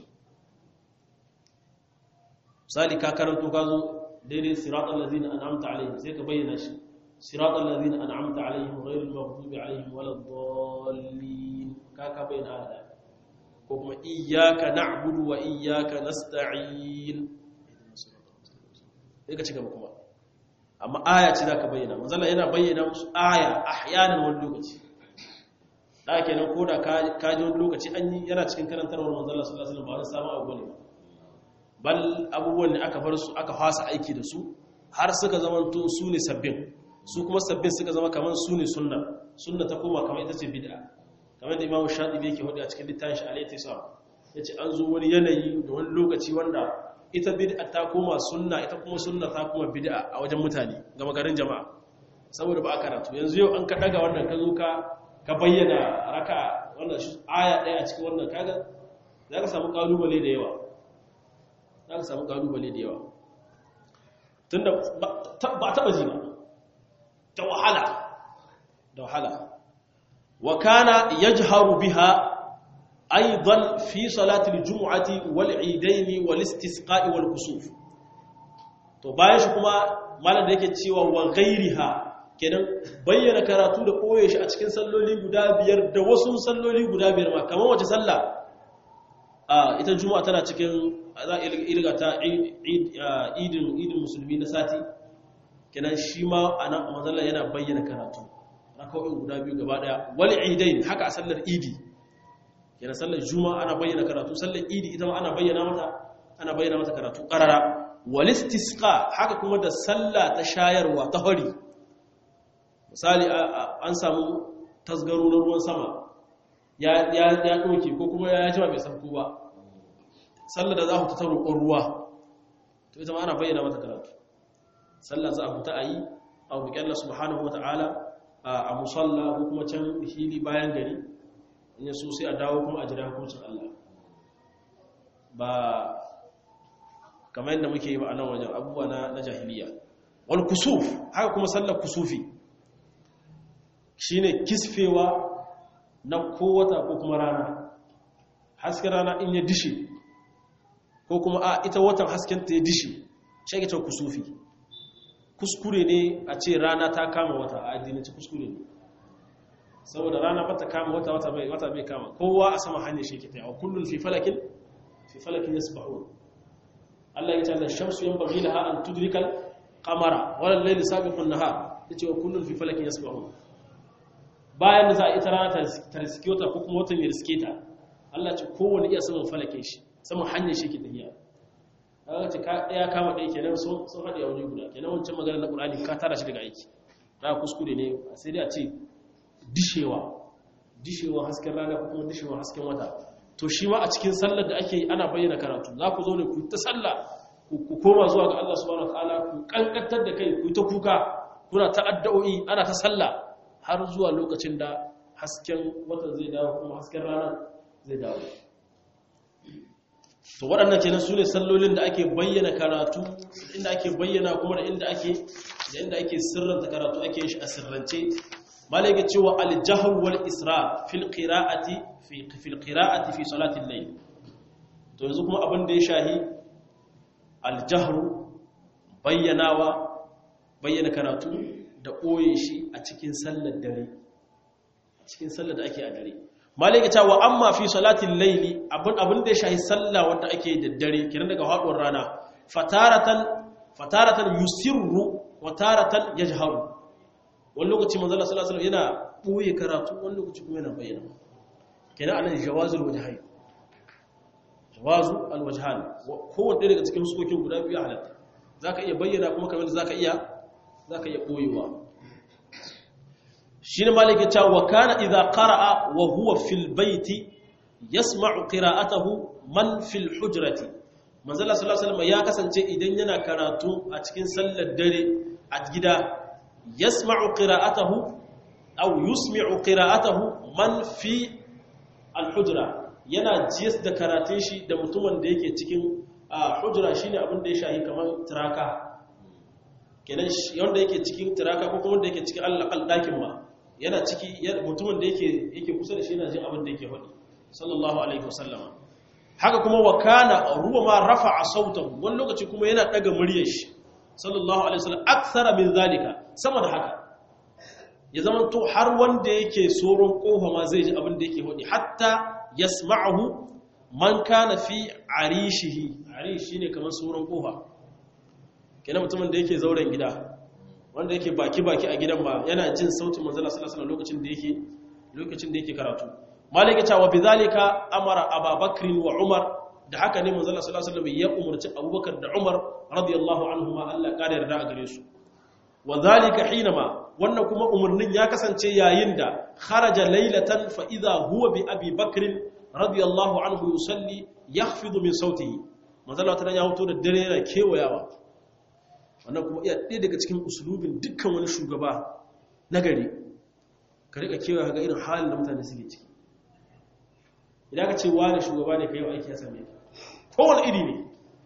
misali ka karanto ka zo daidai siratal ladina an'amta alaihim sai ka bayyana shi siratal ladina an'amta alaihim ghayril maghdubi alaihim waladdallin kaka bayin hada ko kuma iyyaka na'budu wa iyyaka nasta'in sai ka ci gaba kuma amma aya ce zaka bayyana manzo Allah yana bayyana musu aya ahyanan wani lokaci da kenan koda ka ji wani lokaci an yi yana cikin karantarwar manzo Allah sallallahu alaihi wasallam ba wani samu abu ne bal abubuwan ne aka bar su aka fasa aiki da su har suka zamanto su ne sabbin su kuma sabbin suka zama kamar su ne sunna sunna ta koma kamar ita ce bid'a kamar da Imam Shatibi yake hudu a cikin littafin shi al-Ittisam yace an zo wani yanayi da wani lokaci wanda ita bid'a ta koma sunna ita kuma sunna ta koma bid'a a wajen mutane ga magarin jama'a saboda ba a karatu yanzu yau an ka daga wannan ka zo ka ka bayyana raka wannan aya daya a cikin wannan kaga za ka samu kalubale da yawa za ka samu kalubale da yawa tunda ba taba ji ba da wahala da wahala wa kana yajharu biha aidan fi salati aljum'ati wal eidain wal istisqa'i wal kusuf to bayan shi kuma malam da yake cewa wa ghairiha kenan bayyana karatu da koye shi a cikin salloli guda biyar da wasu salloli guda biyar ma kamar wace sallah a ita juma'a tana cikin za a irga ta idin idin musulmi na sati kenan shi ma ana manzalla yana bayyana karatu raka'o'in guda biyu gaba daya wal eidain haka a sallar idi kenan sallar juma'a ana bayyana karatu sallar idi ita ma ana bayyana mata ana bayyana mata karatu qarara wal istisqa haka kuma da sallah ta shayarwa ta hori misali an samu tasgaro na ruwan sama ya ya ya doke ko kuma ya jima bai sauko ba sallar da za ku ta roƙon ruwa to ita ma ana bayyana mata karatu sallar za a fita a yi a roƙi Allah subhanahu wa ta'ala a musalla ko kuma can hili bayan gari in so sai a dawo kuma a jira hukuncin Allah ba kamar yadda muke yi ba a nan wajen abubuwa na jahiliya wal kusuf haka kuma sallar kusufi shine kisfewa na kowata ko kuma rana hasken rana in ya dishe ko kuma a ita watan hasken ta ya dishe shi ake cewa kusufi kuskure ne a ce rana ta kama wata a addinance kuskure ne saboda rana ba ta kama wata wata bai wata bai kama kowa a sama hanyar shi ke ta yawa kullun fi falakin fi falakin yasbahun Allah ya ce da shamsu yanbaghi laha an tudrikal qamara wal layli sabiqun nahar yace wa kullun fi falakin yasbahun bayan da za a ita rana ta riske wata ko kuma watan ya riske ta Allah ce kowane iya saman falakin shi saman hanyar shi ke tafiya Allah ce ya kama ɗaya kenan sun haɗe a waje guda kenan wancan magana na ƙur'ani ka tara shi daga aiki ta kuskure ne sai dai a ce dishewa dishewa hasken rana ko kuma dishewa hasken wata to shi ma a cikin sallar da ake yi ana bayyana karatu za ku zo ne ku ta sallah ku koma zuwa ga Allah subhanahu wataala ku kankantar da kai ku ta kuka kuna ta addu'o'i ana ta sallah har zuwa lokacin da hasken watan zai dawo kuma hasken rana zai dawo to waɗannan kenan su ne sallolin da ake bayyana karatu inda ake bayyana kuma da inda ake da inda ake sirranta karatu ake yin shi a sirrance malai ga cewa al-jahr wal isra fil qira'ati fi fil qira'ati fi salati al-layl to yanzu kuma abin da ya shahi al-jahr bayyanawa bayyana karatu da koye shi a cikin sallar dare a cikin sallar da ake a dare malaka ta wa amma fi salatin layli abun abun da ya shahi sallah wanda ake da dare kiran daga haduwar rana fataratan fataratan yusirru wa taratan yajharu wani lokaci manzo Allah sallallahu alaihi wasallam yana boye karatu wani lokaci kuma yana bayyana kenan anan jawazul wajhain jawazu alwajhan kowanne daga cikin sukokin guda biyu halatta zaka iya bayyana kuma kamar zaka iya zaka iya boyewa shine malike ta wa kana idza qara'a wa huwa fil bayti yasma'u qira'atahu man fil hujrati manzo Allah sallallahu alaihi wasallam ya kasance idan yana karatu a cikin sallar dare a gida yasma'u qira'atahu aw yusmi'u qira'atahu man fi al hujra yana jiyas da karatun shi da mutumin da yake cikin hujra shine abin da ya shahi kamar tiraka kenan wanda yake cikin tiraka ko kuma wanda yake cikin allaqal dakin ma yana ciki mutumin da yake yake kusa da shi yana jin abin da yake faɗi sallallahu alaihi wasallam haka kuma wa kana ruwa ma rafa'a sautahu wani lokaci kuma yana daga muryar shi sallallahu alaihi wasallam akthara min zalika sama da haka ya zama to har wanda yake soron kofa ma zai ji abin da yake hodi hatta yasma'uhu man kana fi arishihi arish shine kamar soron kofa kenan mutumin da yake zauren gida wanda yake baki baki a gidan ba yana jin sautin manzo sallallahu alaihi wasallam lokacin da yake lokacin da yake karatu malaka ta wa bizalika amara ababakr wa umar da haka ne manzo sallallahu alaihi wasallam ya umurci abubakar da umar radiyallahu anhuma Allah kare yarda a gare su wa zalika hinama wannan kuma umurnin ya kasance yayin da kharaja laylatan fa idha huwa bi abi bakr radiyallahu anhu yusalli yakhfidu min sautihi manzo Allah ta ya huto da dare yana kewayawa wannan kuma iya ɗaya daga cikin usulubin dukkan wani shugaba na gari ka rika kewaya ga irin halin da mutane suke ciki idan ka ce wani shugaba ne ka yi aiki ya same ka kowane iri ne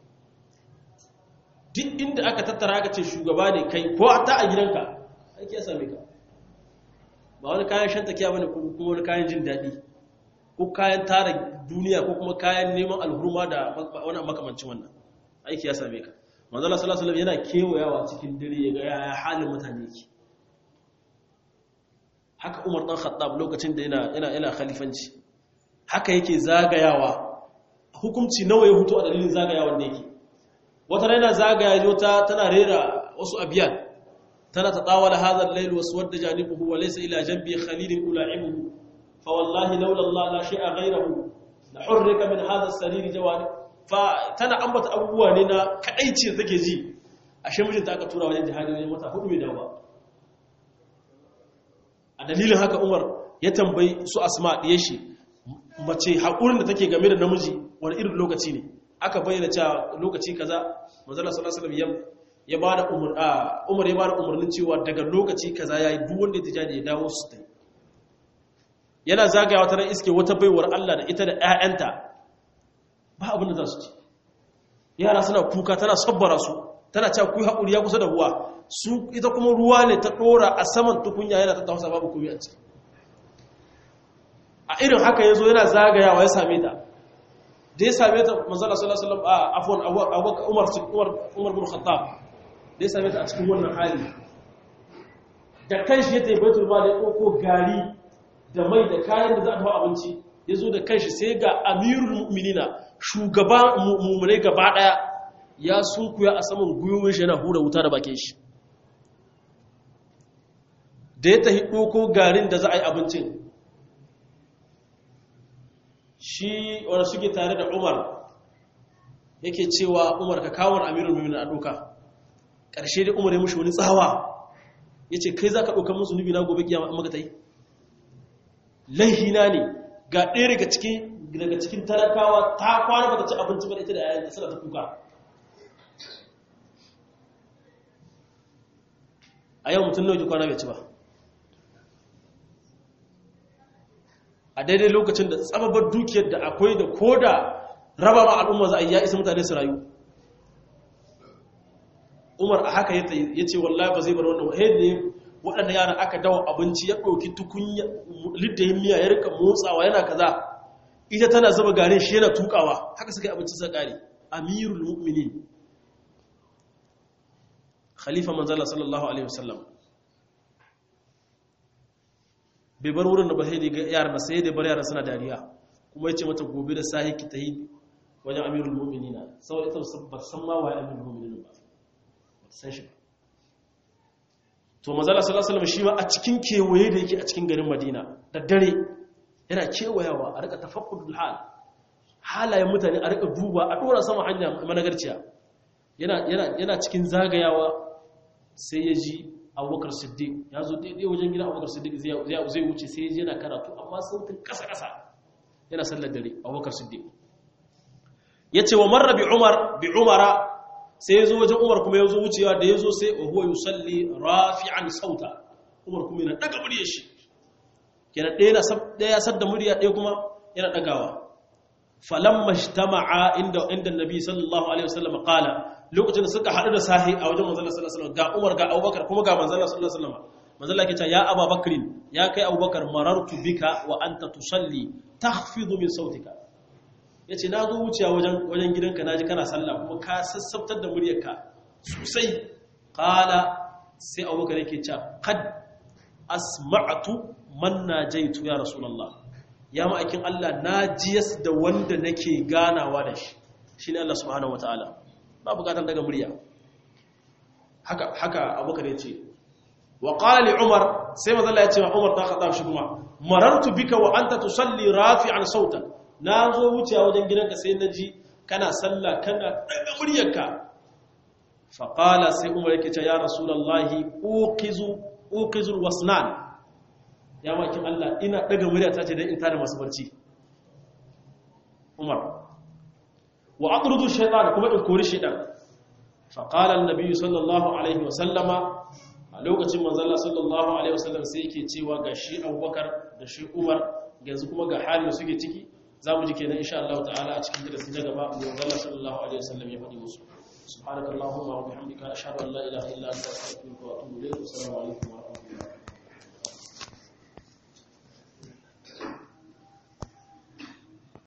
duk inda aka tattara aka ce shugaba ne kai ko ta a gidanka aiki ya same ka ba wani kayan shanta kiya bane ko kuma wani kayan jin daɗi ko kayan tara duniya ko kuma kayan neman alhurma da wani makamancin wannan aiki ya same ka manzo Allah sallallahu alaihi wasallam yana kewayawa cikin dare ya ga yaya halin mutane yake haka Umar dan Khattab lokacin da yana yana yana khalifanci haka yake zagayawa hukunci nawa ya huto a dalilin zagayawa da yake wata rana zagaya jota tana rera wasu abiyan tana tatawala hadha al-layl waswadda janibuhu wa laysa ila janbi khalilin ula'ibuhu fa wallahi laula Allah la shay'a ghayruhu la hurrika min hadha as-sarir jawani fa tana ambata abubuwa ne na kadaici da take ji ashe mijinta aka tura wajen jihadi ne mata hudu mai dawa a dalilin haka Umar ya tambayi su Asma diye shi mace hakurin da take game da namiji wani irin lokaci ne aka bayyana cewa lokaci kaza manzo Allah sallallahu alaihi wasallam ya bada umar Umar ya bada umarnin cewa daga lokaci kaza yayi duk wanda ya tijani ya dawo su tai yana zagayawa ta ran iske wata baiwar Allah da ita da ƴaƴanta ba abin da za su ci yara suna kuka tana sabbara su tana cewa ku haƙuri ya kusa da ruwa su ita kuma ruwa ne ta dora a saman tukunya yana ta tausa babu komai a ciki a irin haka yazo yana zagayawa ya same ta da ya same ta manzo Allah sallallahu alaihi wasallam afwan Abubakar Umar Umar Umar bin Khattab da ya same ta a cikin wannan hali da kanshi ya tayi baitul mal ya ko gari da mai da kayan da za a dafa abinci yazo da kanshi sai ga amirul mu'minina shugaba mu'minai gaba daya ya sunkuya a saman guyoyin shi yana hura wuta da bakin shi da ya tahi doko garin da za a yi abincin shi wanda suke tare da Umar yake cewa Umar ka kawo amirul mu'minin a doka ƙarshe dai Umar ya mushi wani tsawa yace kai zaka doka musu nubi na gobe kiyama amma ka tai lahina ne ga ɗaya daga cikin daga cikin talakawa ta kwana bata ci abinci ba ita da yayin suna ta kuka a yau mutum nawa kwana bai ci ba a daidai lokacin da tsababar dukiyar da akwai da ko da raba ma al'umma za a yi ya isa mutane su rayu Umar a haka ya ce wallahi ba zai bar wannan wahid ne waɗanda yaran aka dawo abinci ya ɗauki tukunya liddayin miya ya rika motsawa yana kaza ita tana zuba garin shi yana tukawa haka suka yi abinci sa ƙari amirul mu'minin khalifa manzala sallallahu alaihi wasallam bai bar wurin da ba sai da yaran da sai da bar yaran suna dariya kuma yace mata gobe da sahi ki tahi wajen amirul mu'minina sai ita ba san ma waye amirul mu'minin ba san shi to manzala sallallahu alaihi wasallam shi ma a cikin kewaye da yake a cikin garin Madina da dare yana kewayawa a rika tafakkudul hal halayen mutane a rika duba a dora sama hanya managarciya yana yana yana cikin zagayawa sai ya ji Abubakar Siddiq ya zo daidai wajen gidan Abubakar Siddiq zai wuce sai ya ji yana karatu amma sautin kasa-kasa yana sallar dare Abubakar Siddiq ya ce wa marra bi Umar bi Umara sai ya zo wajen Umar kuma ya zo wucewa da ya zo sai wa huwa yusalli rafi'an sauta Umar kuma yana daga muryar shi kenan ɗaya na ɗaya ya sadda murya ɗaya kuma yana dagawa falamma ijtama'a inda inda annabi sallallahu alaihi wasallam qala lokacin da suka haɗu da sahi a wajen manzon sallallahu alaihi wasallam ga Umar ga Abubakar kuma ga manzon sallallahu alaihi wasallam manzon Allah ke cewa ya Abubakar ya kai Abubakar marartu bika wa anta tusalli takhfidu min sautika yace na zo wuciya wajen wajen gidanka naji kana sallah kuma ka sassabtar da muryarka sosai qala sai abubakar yake cewa qad asma'tu man najaitu ya rasulullah ya ma'aikin Allah najiyas da wanda nake ganawa da shi shine Allah subhanahu wataala ba bukatar daga murya haka haka abubakar yace wa qala li umar sai manzo Allah ya ce wa umar ta khata shi kuma marartu bika wa anta tusalli rafi'an sautan nazo wucewa wajen gidanka sai naji kana sallah kana daga muryarka fa qala sai umar yake ce ya rasulullahi uqizu uqizul wasnan ya makin Allah ina daga muryata ce dan in tada masu barci umar wa atrudu shaytan kuma in kori shaytan fa qala an-nabi sallallahu alaihi wa sallama a lokacin manzala sallallahu alaihi wasallam sai yake cewa ga shi abubakar da shi umar yanzu kuma ga halin suke ciki za mu ji kenan insha Allah ta'ala a cikin darasi na gaba manzala sallallahu alaihi wasallam ya faɗi musu subhanakallahumma wa bihamdika ashhadu an la ilaha illa anta astaghfiruka wa atubu ilayk assalamu alaikum